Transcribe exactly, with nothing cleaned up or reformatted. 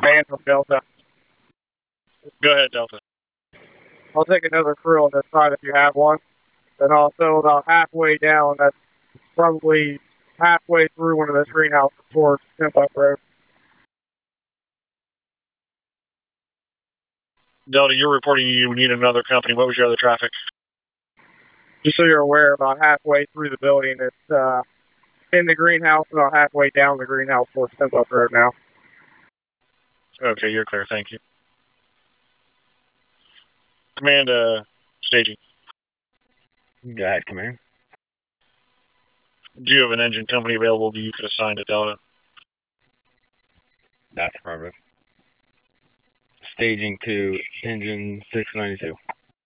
Man from Delta. Go ahead, Delta. I'll take another crew on this side if you have one. And also about halfway down, that's probably halfway through one of those greenhouses towards Timbuck Road. Delta, you're reporting you need another company. What was your other traffic? Just so you're aware, about halfway through the building, it's uh, in the greenhouse, about halfway down the greenhouse towards Timbuck Road now. Okay, you're clear. Thank you. Command, uh, staging. Go ahead, Command. Do you have an engine company available that you could assign to Delta? That's affirmative. Staging to engine six ninety-two.